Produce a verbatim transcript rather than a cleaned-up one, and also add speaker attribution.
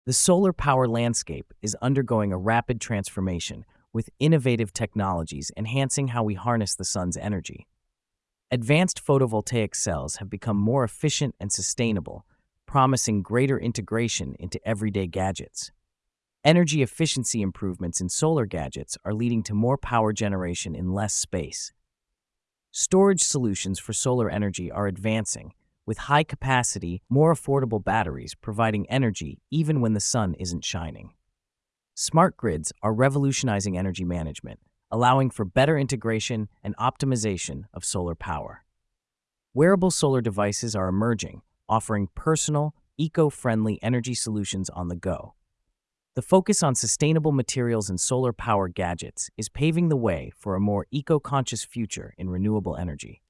Speaker 1: The solar power landscape is undergoing a rapid transformation, with innovative technologies enhancing how we harness the sun's energy. Advanced photovoltaic cells have become more efficient and sustainable, promising greater integration into everyday gadgets. Energy efficiency improvements in solar gadgets are leading to more power generation in less space. Storage solutions for solar energy are advancing, with high-capacity, more affordable batteries providing energy even when the sun isn't shining. Smart grids are revolutionizing energy management, allowing for better integration and optimization of solar power. Wearable solar devices are emerging, offering personal, eco-friendly energy solutions on the go. The focus on sustainable materials and solar power gadgets is paving the way for a more eco-conscious future in renewable energy.